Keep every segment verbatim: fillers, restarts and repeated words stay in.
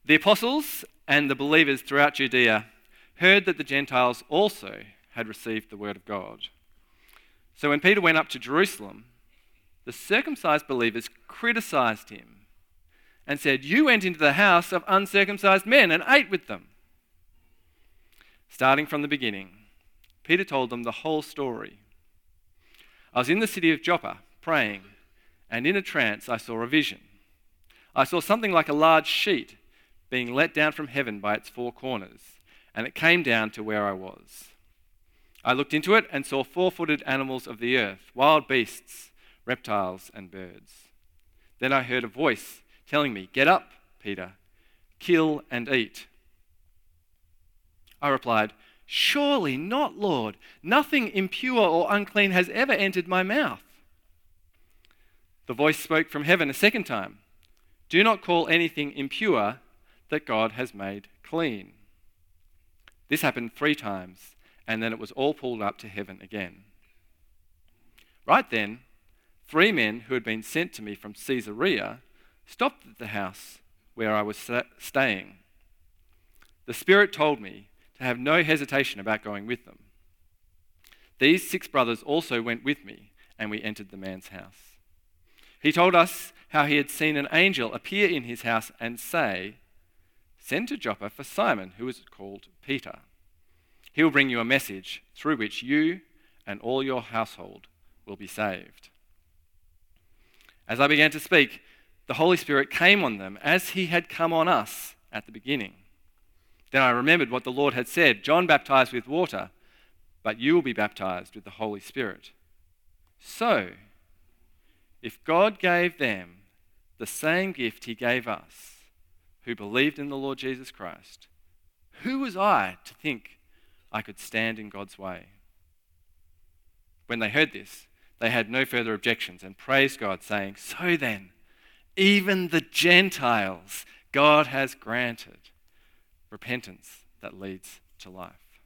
The apostles and the believers throughout Judea heard that the Gentiles also had received the word of God. So when Peter went up to Jerusalem, the circumcised believers criticized him and said, "You went into the house of uncircumcised men and ate with them." Starting from the beginning, Peter told them the whole story. "I was in the city of Joppa praying, and in a trance I saw a vision. I saw something like a large sheet being let down from heaven by its four corners, and it came down to where I was. I looked into it and saw four-footed animals of the earth, wild beasts, reptiles, and birds. Then I heard a voice telling me, 'Get up, Peter, kill and eat.' I replied, 'Surely not, Lord. Nothing impure or unclean has ever entered my mouth.' The voice spoke from heaven a second time, 'Do not call anything impure that God has made clean.' This happened three times, and then it was all pulled up to heaven again. Right then, three men who had been sent to me from Caesarea stopped at the house where I was staying. The Spirit told me to have no hesitation about going with them. These six brothers also went with me, and we entered the man's house. He told us how he had seen an angel appear in his house and say, 'Send to Joppa for Simon, who is called Peter. He will bring you a message through which you and all your household will be saved.' As I began to speak, the Holy Spirit came on them as he had come on us at the beginning. Then I remembered what the Lord had said, 'John baptized with water, but you will be baptized with the Holy Spirit.' So, if God gave them the same gift he gave us, who believed in the Lord Jesus Christ, who was I to think I could stand in God's way?" When they heard this, they had no further objections and praised God, saying, "So then, even the Gentiles God has granted repentance that leads to life."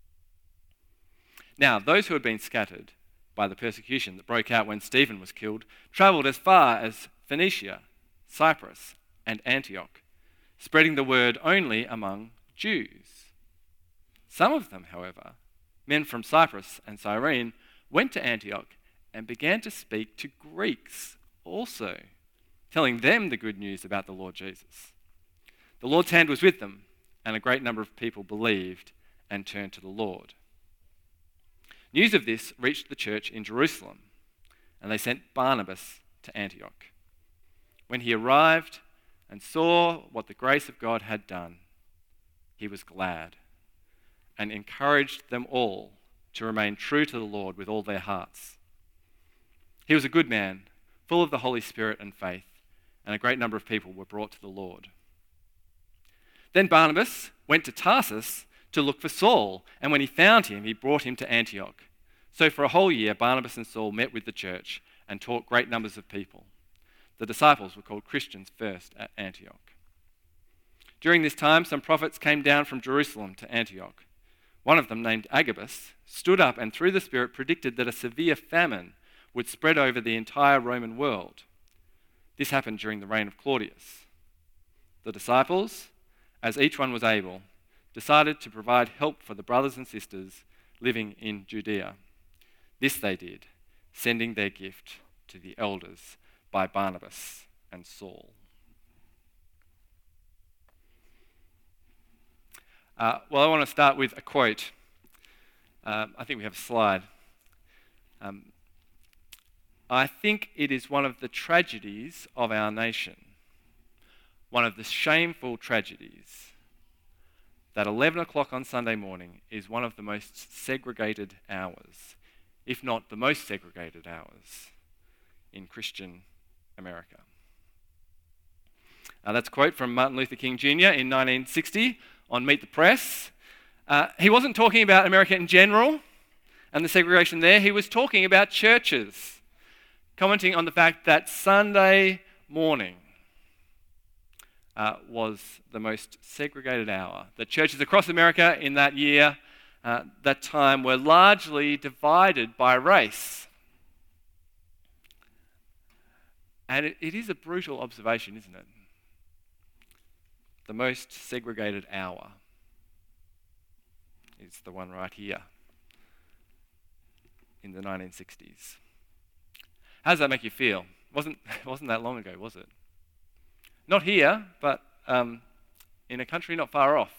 Now, those who had been scattered by the persecution that broke out when Stephen was killed travelled as far as Phoenicia, Cyprus, and Antioch, spreading the word only among Jews. Some of them, however, men from Cyprus and Cyrene, went to Antioch and began to speak to Greeks also, telling them the good news about the Lord Jesus. The Lord's hand was with them, and a great number of people believed and turned to the Lord. News of this reached the church in Jerusalem, and they sent Barnabas to Antioch. When he arrived and saw what the grace of God had done, he was glad and encouraged them all to remain true to the Lord with all their hearts. He was a good man, full of the Holy Spirit and faith, and a great number of people were brought to the Lord. Then Barnabas went to Tarsus to look for Saul, and when he found him, he brought him to Antioch. So for a whole year, Barnabas and Saul met with the church and taught great numbers of people. The disciples were called Christians first at Antioch. During this time, some prophets came down from Jerusalem to Antioch. One of them, named Agabus, stood up and through the Spirit predicted that a severe famine would spread over the entire Roman world. This happened during the reign of Claudius. The disciples, as each one was able, decided to provide help for the brothers and sisters living in Judea. This they did, sending their gift to the elders by Barnabas and Saul. Uh, well, I want to start with a quote. Um, I think we have a slide. Um, I think it is one of the tragedies of our nation, one of the shameful tragedies, that eleven o'clock on Sunday morning is one of the most segregated hours, if not the most segregated hours, in Christian America. Uh, that's a quote from Martin Luther King Junior in nineteen sixty on Meet the Press. Uh, he wasn't talking about America in general and the segregation there. He was talking about churches, commenting on the fact that Sunday morning uh, was the most segregated hour. The churches across America in that year, uh, that time, were largely divided by race. And it, it is a brutal observation, isn't it? the most segregated hour is the one right here in the nineteen sixties. How does that make you feel? Wasn't wasn't that long ago, was it? Not here, but um, in a country not far off.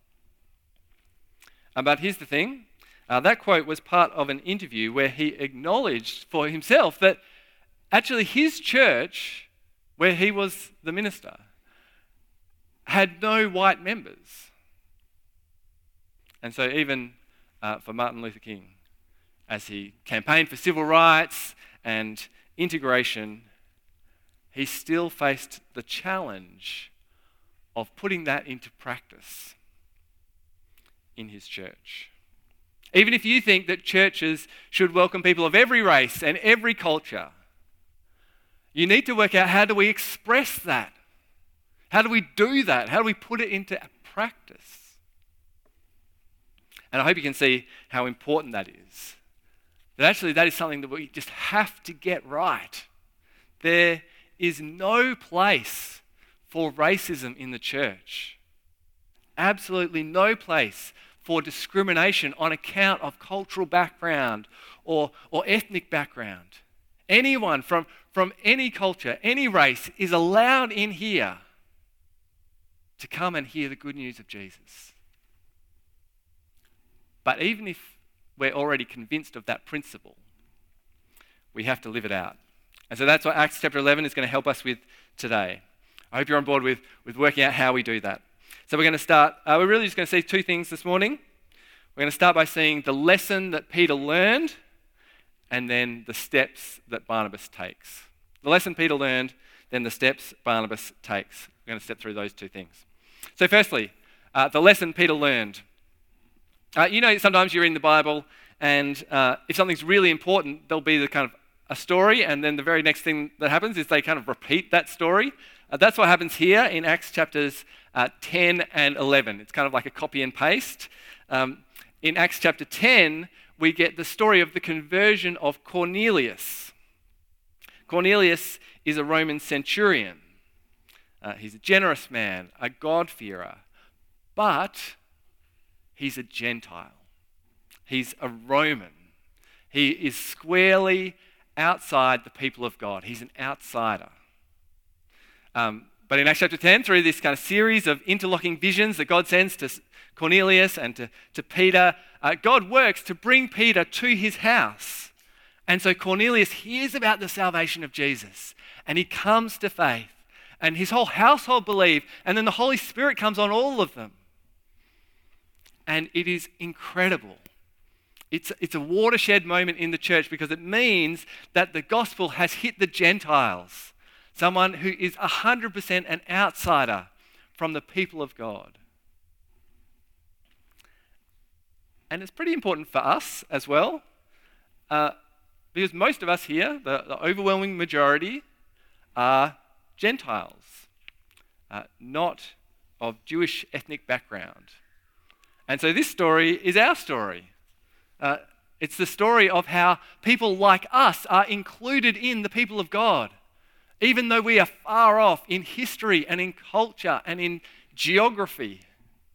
Uh, but here's the thing. Uh, that quote was part of an interview where he acknowledged for himself that actually his church, where he was the minister, had no white members. And so even uh, for Martin Luther King, as he campaigned for civil rights and integration, he still faced the challenge of putting that into practice in his church. Even if you think that churches should welcome people of every race and every culture, you need to work out, how do we express that? How do we do that? How do we put it into practice? And I hope you can see how important that is. That actually that is something that we just have to get right. There is no place for racism in the church. Absolutely no place for discrimination on account of cultural background or, or ethnic background. Anyone from, from any culture, any race is allowed in here to come and hear the good news of Jesus. But even if we're already convinced of that principle, we have to live it out. And so that's what Acts chapter eleven is going to help us with today. I hope you're on board with, with working out how we do that. So we're going to start, uh, we're really just going to see two things this morning. We're going to start by seeing the lesson that Peter learned and then the steps that Barnabas takes. The lesson Peter learned, then the steps Barnabas takes. We're going to step through those two things. So firstly, uh, the lesson Peter learned. Uh, you know, sometimes you're in the Bible and uh, if something's really important, there'll be the kind of a story, and then the very next thing that happens is they kind of repeat that story. Uh, that's what happens here in Acts chapters uh, ten and eleven. It's kind of like a copy and paste. Um, in Acts chapter ten, we get the story of the conversion of Cornelius. Cornelius is a Roman centurion. Uh, he's a generous man, a God-fearer, but he's a Gentile. He's a Roman. He is squarely outside the people of God. He's an outsider. Um, but in Acts chapter ten, through this kind of series of interlocking visions that God sends to Cornelius and to, to Peter, uh, God works to bring Peter to his house. And so Cornelius hears about the salvation of Jesus and he comes to faith and his whole household believe, and then the Holy Spirit comes on all of them. And it is incredible. It's, it's a watershed moment in the church because it means that the gospel has hit the Gentiles, someone who is one hundred percent an outsider from the people of God. And it's pretty important for us as well, uh, because most of us here, the, the overwhelming majority, are Gentiles, uh, not of Jewish ethnic background. And so this story is our story. Uh, it's the story of how people like us are included in the people of God. Even though we are far off in history and in culture and in geography,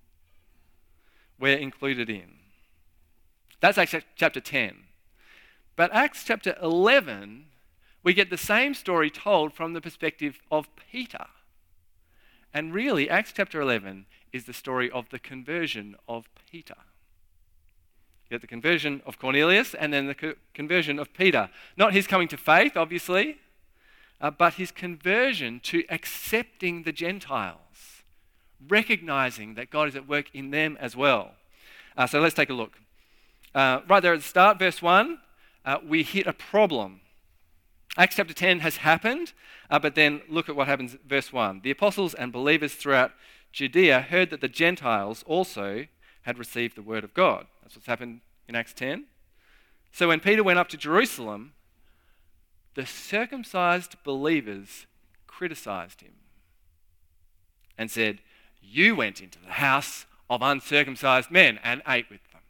we're included in. That's Acts chapter ten. But Acts chapter eleven, we get the same story told from the perspective of Peter. And really, Acts chapter eleven is the story of the conversion of Peter. You get the conversion of Cornelius and then the co- conversion of Peter. Not his coming to faith, obviously, uh, but his conversion to accepting the Gentiles, recognizing that God is at work in them as well. Uh, so let's take a look. Uh, right there at the start, verse one, uh, we hit a problem. Acts chapter ten has happened, uh, but then look at what happens, verse one. The apostles and believers throughout Judea heard that the Gentiles also had received the word of God. That's what's happened in Acts ten. So when Peter went up to Jerusalem, the circumcised believers criticized him and said, "You went into the house of uncircumcised men and ate with them."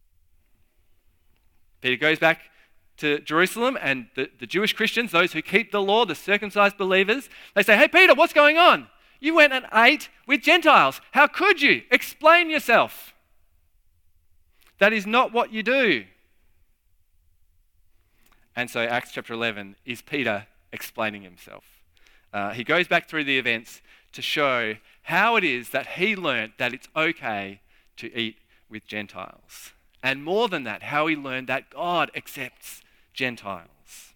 Peter goes back to Jerusalem, and the, the Jewish Christians, those who keep the law, the circumcised believers, they say, "Hey Peter, what's going on? You went and ate with Gentiles. How could you? Explain yourself. That is not what you do. And so Acts chapter eleven is Peter explaining himself. Uh, he goes back through the events to show how it is that he learnt that it's okay to eat with Gentiles. And more than that, how he learned that God accepts Gentiles.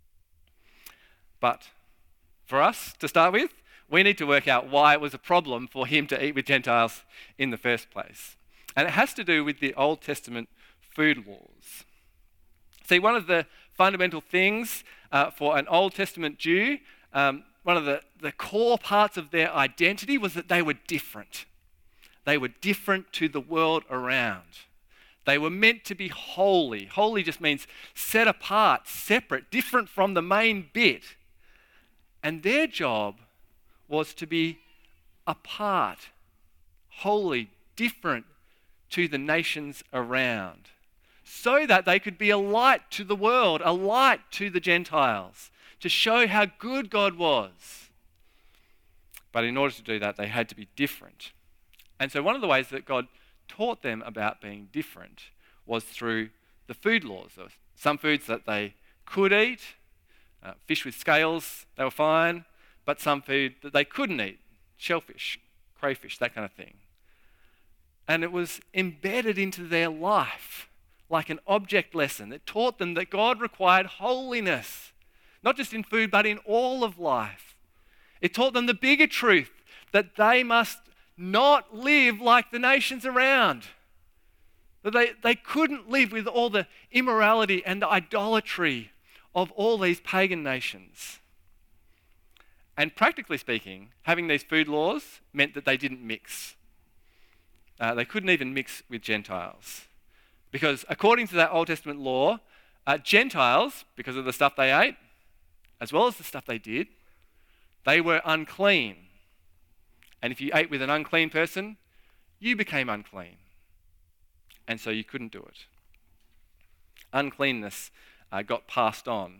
But for us to start with, we need to work out why it was a problem for him to eat with Gentiles in the first place. And it has to do with the Old Testament food laws. See, one of the fundamental things uh, for an Old Testament Jew, um, one of the, the core parts of their identity was that they were different. They were different to the world around. They were meant to be holy. Holy just means set apart, separate, different from the main bit. And their job was to be apart, holy, different to the nations around, so that they could be a light to the world, a light to the Gentiles, to show how good God was. But in order to do that, they had to be different. And so one of the ways that God taught them about being different was through the food laws. There were some foods that they could eat, uh, fish with scales, they were fine, but some food that they couldn't eat, shellfish, crayfish, that kind of thing. And it was embedded into their life like an object lesson that taught them that God required holiness, not just in food, but in all of life. It taught them the bigger truth that they must not live like the nations around. That they, they couldn't live with all the immorality and the idolatry of all these pagan nations. And practically speaking, having these food laws meant that they didn't mix. Uh, they couldn't even mix with Gentiles. Because according to that Old Testament law, uh, Gentiles, because of the stuff they ate, as well as the stuff they did, they were unclean. And if you ate with an unclean person, you became unclean. And so you couldn't do it. Uncleanness uh, got passed on.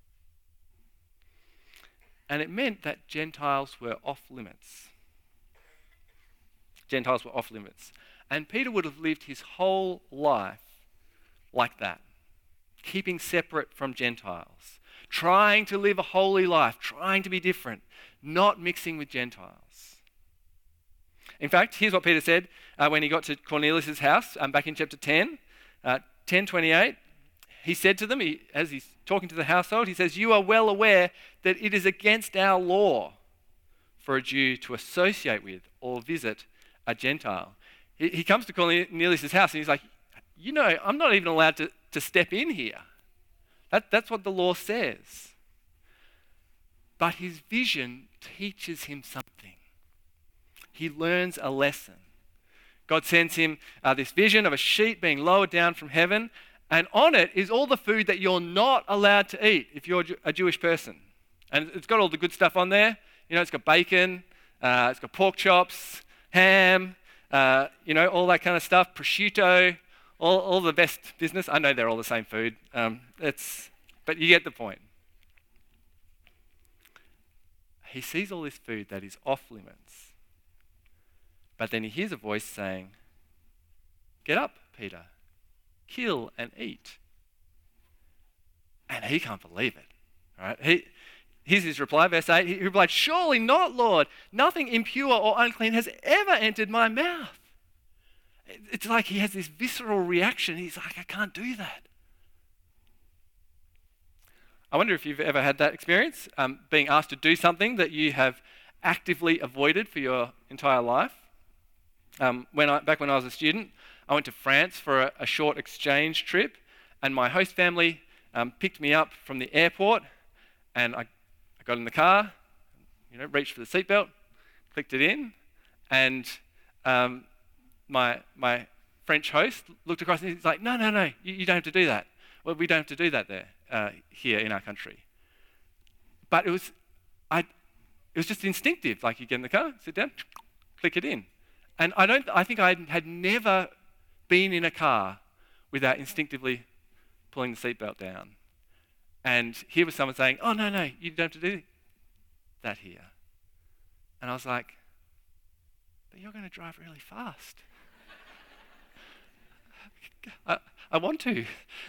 And it meant that Gentiles were off limits. Gentiles were off limits. And Peter would have lived his whole life like that, keeping separate from Gentiles, trying to live a holy life, trying to be different, not mixing with Gentiles. In fact, here's what Peter said uh, when he got to Cornelius' house um, back in chapter ten, uh, ten twenty-eight. He said to them, he, as he's talking to the household, he says, "You are well aware that it is against our law for a Jew to associate with or visit a Gentile." He, he comes to Cornelius' house and he's like, "You know, I'm not even allowed to, to step in here. That, that's what the law says." But his vision teaches him something. He learns a lesson. God sends him uh, this vision of a sheet being lowered down from heaven, and on it is all the food that you're not allowed to eat if you're a Jewish person. And it's got all the good stuff on there. You know, it's got bacon, uh, it's got pork chops, ham, uh, you know, all that kind of stuff, prosciutto, all, all the best business. I know they're all the same food. Um, it's, but you get the point. He sees all this food that is off limits. But then he hears a voice saying, "Get up, Peter, kill and eat." And he can't believe it. Right? He, here's his reply, verse eight. He replied, "Surely not, Lord. Nothing impure or unclean has ever entered my mouth." It's like he has this visceral reaction. He's like, "I can't do that." I wonder if you've ever had that experience, um, being asked to do something that you have actively avoided for your entire life. Um, when I, back when I was a student, I went to France for a, a short exchange trip, and my host family um, picked me up from the airport, and I, I got in the car, you know, reached for the seatbelt, clicked it in, and um, my my French host looked across and he's like, "No, no, no, you, you don't have to do that. Well, we don't have to do that there uh, here in our country." But it was, I, it was just instinctive. Like, you get in the car, sit down, click it in. And I don't. I think I had never been in a car without instinctively pulling the seatbelt down. And here was someone saying, "Oh, no, no, you don't have to do that here." And I was like, but you're going to drive really fast. I, I want to.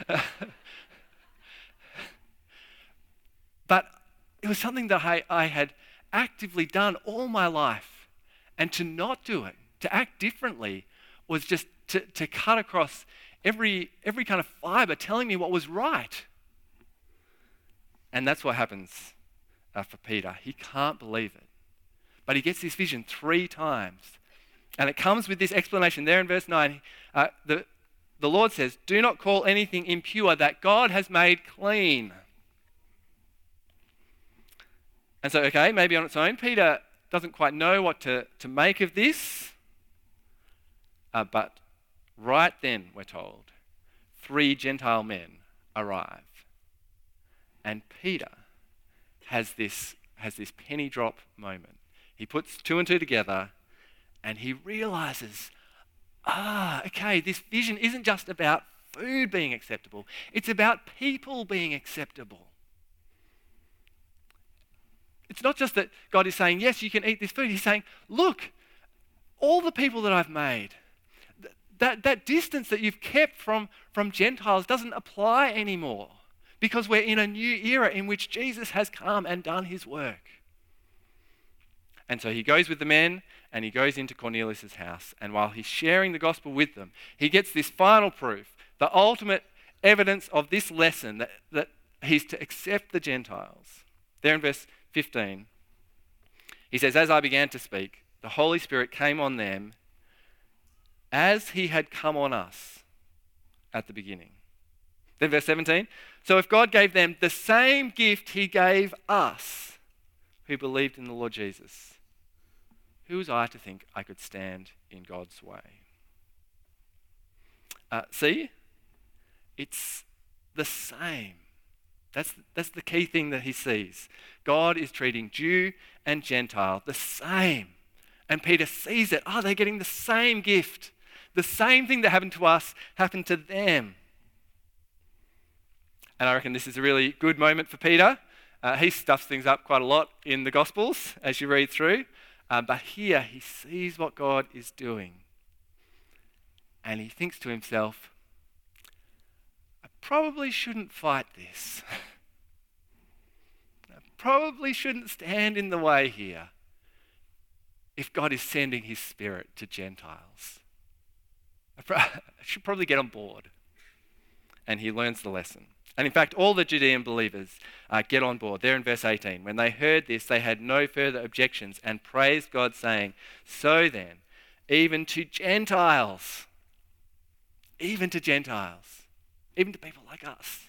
But it was something that I, I had actively done all my life. And to not do it, to act differently, was just to, to cut across every, every kind of fiber telling me what was right. And that's what happens uh, for Peter. He can't believe it. But he gets this vision three times. And it comes with this explanation there in verse nine. Uh, the, the Lord says, do not call anything impure that God has made clean. And so, okay, maybe on its own, Peter doesn't quite know what to, to make of this. Uh, but right then, we're told, three Gentile men arrive. And Peter has this, has this penny drop moment. He puts two and two together and he realizes, ah, okay, this vision isn't just about food being acceptable. It's about people being acceptable. It's not just that God is saying, yes, you can eat this food. He's saying, look, all the people that I've made, th- that, that distance that you've kept from, from Gentiles doesn't apply anymore because we're in a new era in which Jesus has come and done his work. And so he goes with the men and he goes into Cornelius' house. And while he's sharing the gospel with them, he gets this final proof, the ultimate evidence of this lesson that, that he's to accept the Gentiles. There in verse fifteen, he says, as I began to speak, the Holy Spirit came on them as he had come on us at the beginning. Then verse seventeen, so if God gave them the same gift he gave us who believed in the Lord Jesus, who was I to think I could stand in God's way? Uh, see, it's the same. That's, that's the key thing that he sees. God is treating Jew and Gentile the same. And Peter sees it. Oh, they're getting the same gift. The same thing that happened to us happened to them. And I reckon this is a really good moment for Peter. Uh, he stuffs things up quite a lot in the Gospels as you read through. Uh, but here he sees what God is doing. And he thinks to himself, I probably shouldn't fight this. I probably shouldn't stand in the way here if God is sending his Spirit to Gentiles. I, pro- I should probably get on board. And he learns the lesson. And in fact, all the Judean believers uh, get on board. There in verse eighteen, when they heard this, they had no further objections and praised God, saying, so then, even to Gentiles, even to Gentiles, even to people like us,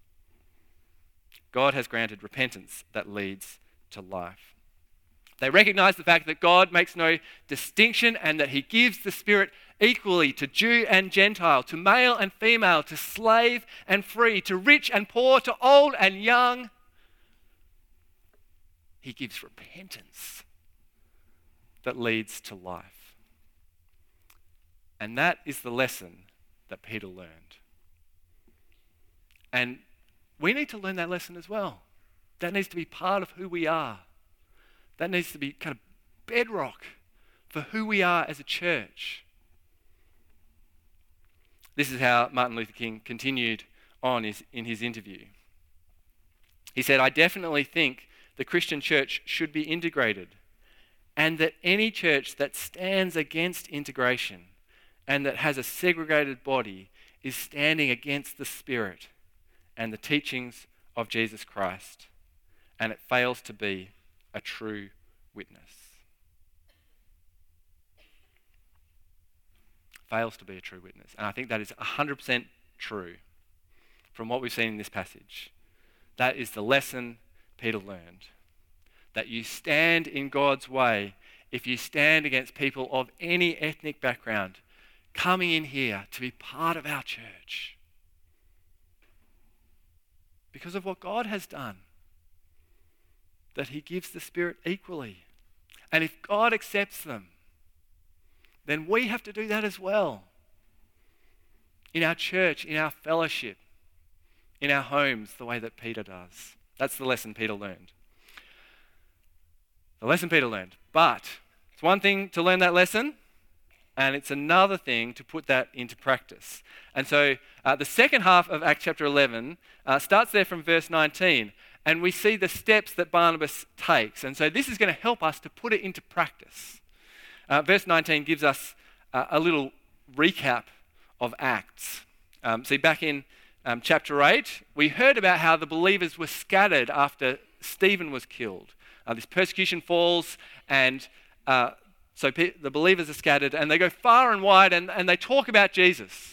God has granted repentance that leads to life. They recognize the fact that God makes no distinction and that he gives the Spirit equally to Jew and Gentile, to male and female, to slave and free, to rich and poor, to old and young. He gives repentance that leads to life. And that is the lesson that Peter learned. And we need to learn that lesson as well. That needs to be part of who we are. That needs to be kind of bedrock for who we are as a church. This is how Martin Luther King continued on his, in his interview. He said, I definitely think the Christian church should be integrated, and that any church that stands against integration and that has a segregated body is standing against the Spirit and the teachings of Jesus Christ, and it fails to be a true witness. Fails to be a true witness. And I think that is one hundred percent true from what we've seen in this passage. That is the lesson Peter learned. That you stand in God's way if you stand against people of any ethnic background coming in here to be part of our church. Because of what God has done. That he gives the Spirit equally. And if God accepts them, then we have to do that as well. In our church, in our fellowship, in our homes, the way that Peter does. That's the lesson Peter learned. The lesson Peter learned. But it's one thing to learn that lesson, and it's another thing to put that into practice. And so uh, the second half of Acts chapter eleven uh, starts there from verse nineteen, and we see the steps that Barnabas takes. And so this is going to help us to put it into practice. Uh, verse nineteen gives us uh, a little recap of Acts. Um, see, back in um, chapter eight, we heard about how the believers were scattered after Stephen was killed. Uh, this persecution falls, and uh, so pe- the believers are scattered, and they go far and wide, and, and they talk about Jesus.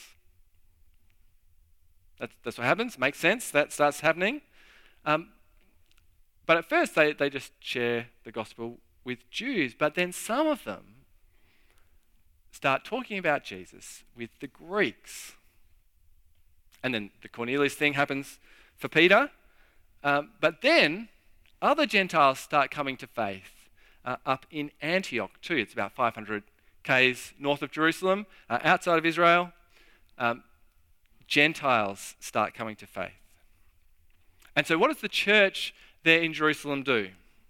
That's, that's what happens. Makes sense. That starts happening. Um, but at first, they, they just share the gospel with Jews, but then some of them start talking about Jesus with the Greeks. And then the Cornelius thing happens for Peter. Um, but then other Gentiles start coming to faith uh, up in Antioch too. It's about five hundred kays north of Jerusalem, uh, outside of Israel. Um, Gentiles start coming to faith. And so what does the church there in Jerusalem do?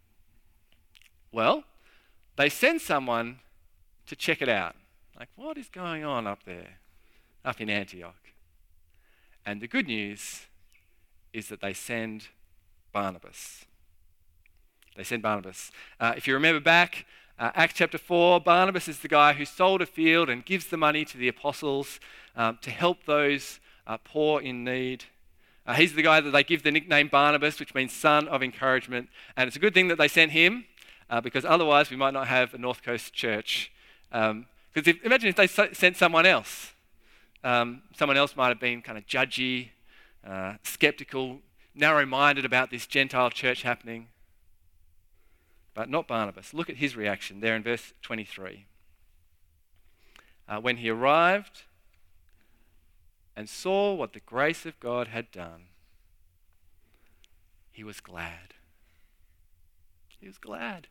Well, they send someone to check it out. Like, what is going on up there, up in Antioch? And the good news is that they send Barnabas. They send Barnabas. Uh, if you remember back, uh, Acts chapter four, Barnabas is the guy who sold a field and gives the money to the apostles um, to help those uh, poor in need. Uh, he's the guy that they give the nickname Barnabas, which means son of encouragement. And it's a good thing that they sent him, uh, because otherwise we might not have a North Coast church. Um, Because if, imagine if they sent someone else. Um, someone else might have been kind of judgy, uh, skeptical, narrow-minded about this Gentile church happening. But not Barnabas. Look at his reaction there in verse twenty-three. Uh, when he arrived and saw what the grace of God had done, he was glad. He was glad.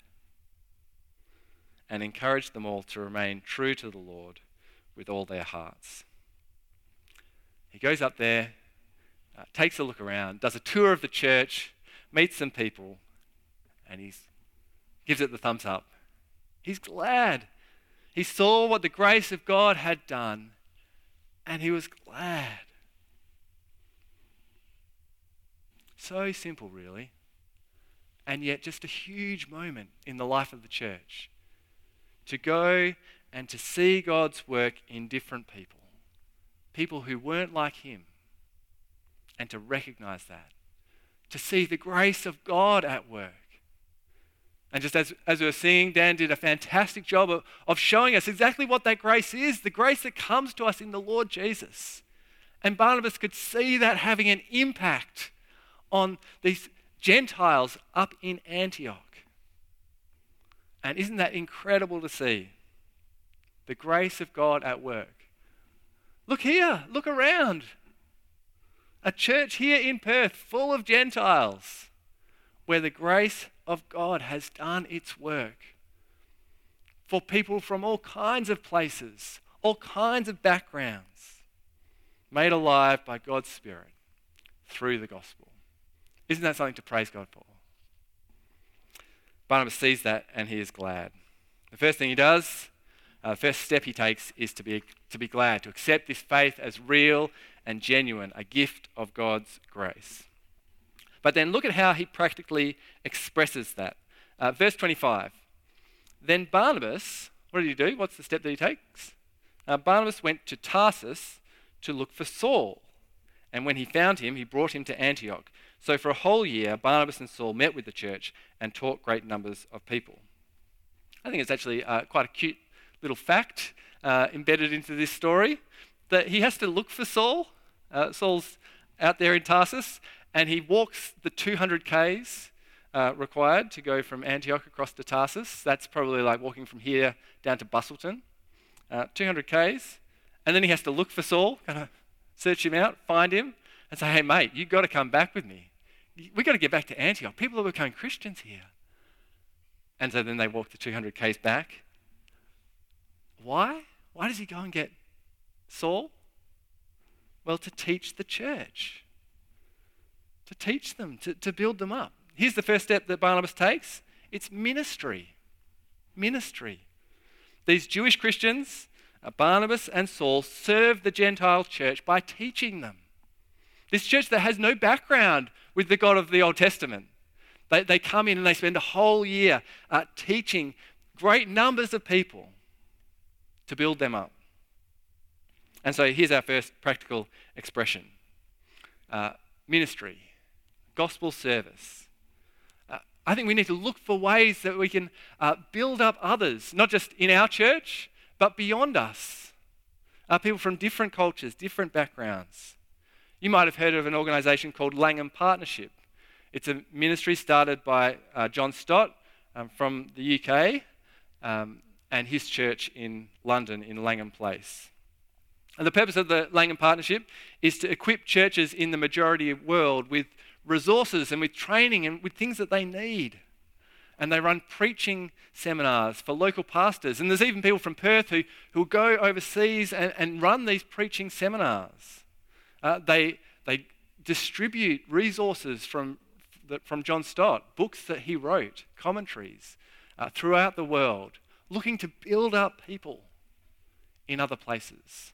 And encouraged them all to remain true to the Lord with all their hearts. He goes up there, uh, takes a look around, does a tour of the church, meets some people, and he gives it the thumbs up. He's glad. He saw what the grace of God had done, and he was glad. So simple, really, and yet just a huge moment in the life of the church. To go and to see God's work in different people. People who weren't like him. And to recognize that. To see the grace of God at work. And just as, as we were seeing, Dan did a fantastic job of, of showing us exactly what that grace is. The grace that comes to us in the Lord Jesus. And Barnabas could see that having an impact on these Gentiles up in Antioch. And isn't that incredible to see? The grace of God at work. Look here, look around. A church here in Perth full of Gentiles where the grace of God has done its work. For people from all kinds of places, all kinds of backgrounds, made alive by God's Spirit through the gospel. Isn't that something to praise God for? Barnabas sees that and he is glad. The first thing he does, uh, the first step he takes is to be, to be glad, to accept this faith as real and genuine, a gift of God's grace. But then look at how he practically expresses that. Uh, verse twenty-five. Then Barnabas, what did he do? What's the step that he takes? Uh, Barnabas went to Tarsus to look for Saul. And when he found him, he brought him to Antioch. So for a whole year, Barnabas and Saul met with the church and taught great numbers of people. I think it's actually uh, quite a cute little fact uh, embedded into this story, that he has to look for Saul. Uh, Saul's out there in Tarsus, and he walks the two hundred kays uh, required to go from Antioch across to Tarsus. That's probably like walking from here down to Busselton. Uh, two hundred kays. And then he has to look for Saul, kind of search him out, find him, and say, hey mate, you've got to come back with me. We've got to get back to Antioch. People are becoming Christians here. And so then they walk the two hundred kays back. Why? Why does he go and get Saul? Well, to teach the church. To teach them, to, to build them up. Here's the first step that Barnabas takes. It's ministry. ministry. These Jewish Christians, uh, Barnabas and Saul, served the Gentile church by teaching them. This church that has no background with the God of the Old Testament. They, they come in and they spend a whole year uh, teaching great numbers of people to build them up. And so here's our first practical expression. Uh, ministry, gospel service. Uh, I think we need to look for ways that we can uh, build up others, not just in our church, but beyond us. Uh, people from different cultures, different backgrounds. You might have heard of an organisation called Langham Partnership. It's a ministry started by uh, John Stott um, from the U K um, and his church in London, in Langham Place. And the purpose of the Langham Partnership is to equip churches in the majority world with resources and with training and with things that they need. And they run preaching seminars for local pastors. And there's even people from Perth who, who go overseas and, and run these preaching seminars. Uh, they, they distribute resources from, from John Stott, books that he wrote, commentaries, uh, throughout the world, looking to build up people in other places.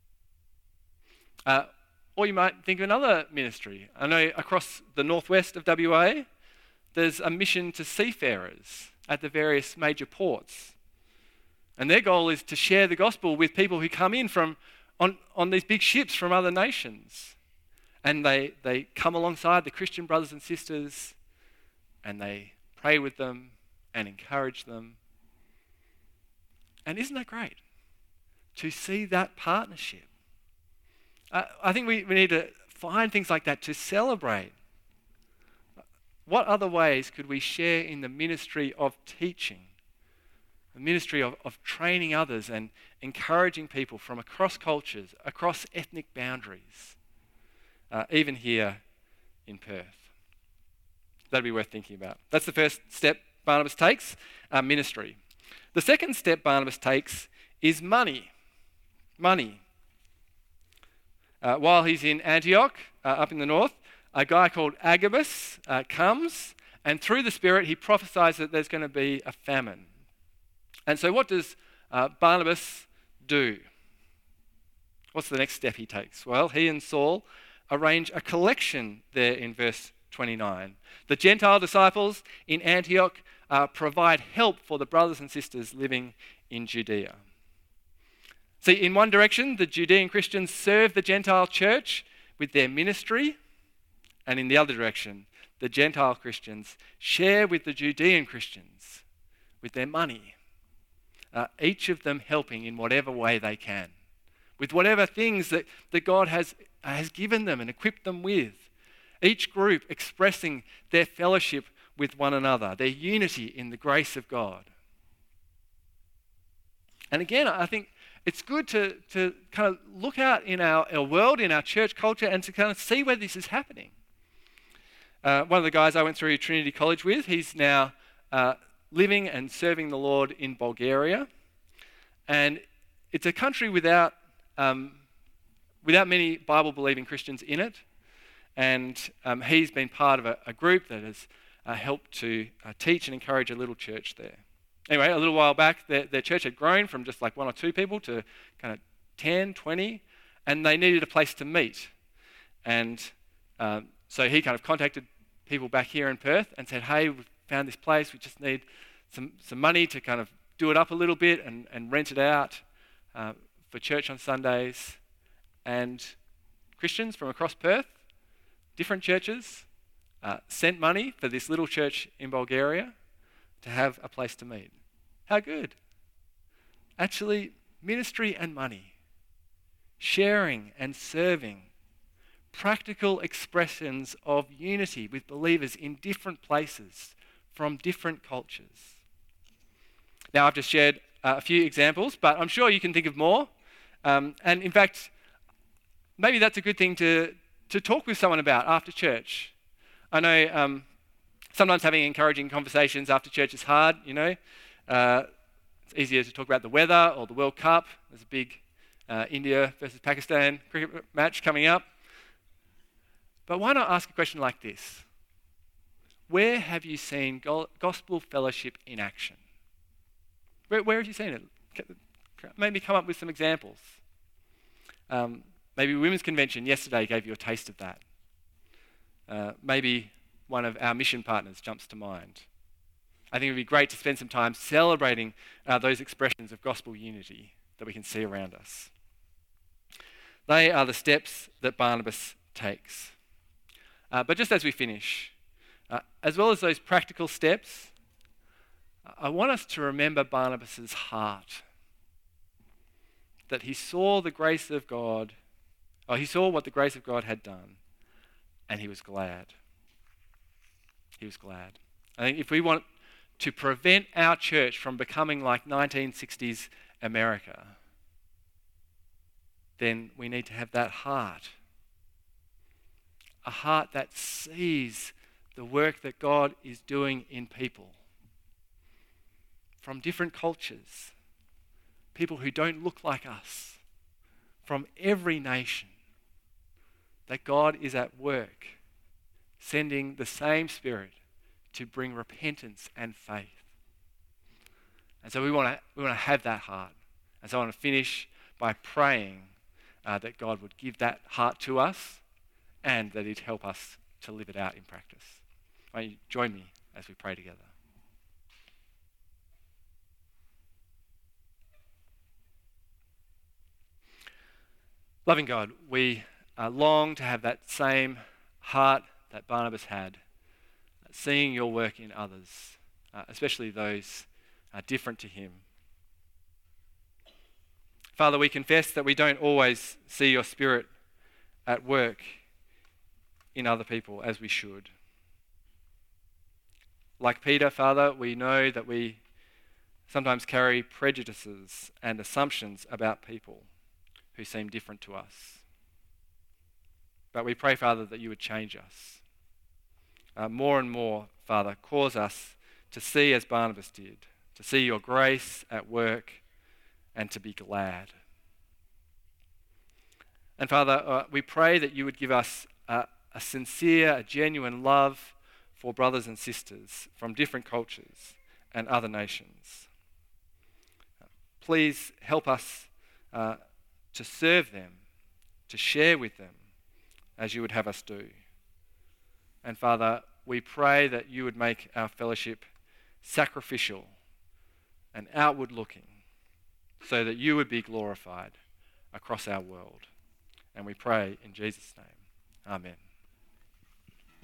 Uh, or you might think of another ministry. I know across the northwest of W A, there's a mission to seafarers at the various major ports. And their goal is to share the gospel with people who come in from on, on these big ships from other nations. And they, they come alongside the Christian brothers and sisters and they pray with them and encourage them. And isn't that great to see that partnership? Uh, I think we, we need to find things like that to celebrate. What other ways could we share in the ministry of teaching, the ministry of, of training others and encouraging people from across cultures, across ethnic boundaries, uh, even here in Perth? That'd be worth thinking about. That's the first step Barnabas takes, uh, ministry. The second step Barnabas takes is money. Money. Uh, while he's in Antioch, uh, up in the north, a guy called Agabus uh, comes, and through the Spirit, he prophesies that there's going to be a famine. And so what does uh, Barnabas do? What's the next step he takes? Well, he and Saul arrange a collection there in verse twenty-nine. The Gentile disciples in Antioch uh, provide help for the brothers and sisters living in Judea. See, in one direction, the Judean Christians serve the Gentile church with their ministry, and in the other direction, the Gentile Christians share with the Judean Christians with their money, uh, each of them helping in whatever way they can, with whatever things that, that God has, has given them and equipped them with, each group expressing their fellowship with one another, their unity in the grace of God. And again, I think it's good to, to kind of look out in our, our world, in our church culture, and to kind of see where this is happening. Uh, one of the guys I went through Trinity College with, he's now uh, living and serving the Lord in Bulgaria. And it's a country without, um, without many Bible-believing Christians in it. And um, he's been part of a, a group that has uh, helped to uh, teach and encourage a little church there. Anyway, a little while back, their, their church had grown from just like one or two people to kind of ten, twenty, and they needed a place to meet. And um, so he kind of contacted people back here in Perth and said, hey, we've found this place, we just need some, some money to kind of do it up a little bit and, and rent it out uh, for church on Sundays. And Christians from across Perth, different churches, uh, sent money for this little church in Bulgaria to have a place to meet. How good. Actually, ministry and money, sharing and serving, practical expressions of unity with believers in different places from different cultures. Now, I've just shared uh, a few examples, but I'm sure you can think of more. Um, and in fact, maybe that's a good thing to, to talk with someone about after church. I know um, sometimes having encouraging conversations after church is hard, you know. Uh, it's easier to talk about the weather or the World Cup. There's a big uh, India versus Pakistan cricket match coming up. But why not ask a question like this? Where have you seen go- gospel fellowship in action? Where, where have you seen it? Maybe come up with some examples. Um, maybe Women's Convention yesterday gave you a taste of that. Uh, maybe one of our mission partners jumps to mind. I think it would be great to spend some time celebrating uh, those expressions of gospel unity that we can see around us. They are the steps that Barnabas takes. Uh, but just as we finish, uh, as well as those practical steps, I want us to remember Barnabas's heart. That he saw the grace of God, or he saw what the grace of God had done, and he was glad. He was glad. I think if we want to prevent our church from becoming like nineteen sixties America, then we need to have that heart. A heart that sees the work that God is doing in people from different cultures, people who don't look like us, from every nation, that God is at work, sending the same Spirit to bring repentance and faith. And so we want to we want to have that heart. And so I want to finish by praying uh, that God would give that heart to us and that he'd help us to live it out in practice. Why don't you join me as we pray together? Loving God, we uh, long to have that same heart that Barnabas had, seeing your work in others, uh, especially those uh, different to him. Father, we confess that we don't always see your Spirit at work in other people as we should. Like Peter, Father, we know that we sometimes carry prejudices and assumptions about people who seem different to us. But we pray, Father, that you would change us. Uh, more and more, Father, cause us to see as Barnabas did, to see your grace at work and to be glad. And Father, uh, we pray that you would give us uh, a sincere, a genuine love for brothers and sisters from different cultures and other nations. Please help us uh, to serve them, to share with them as you would have us do. And Father, we pray that you would make our fellowship sacrificial and outward looking so that you would be glorified across our world. And we pray in Jesus' name. Amen.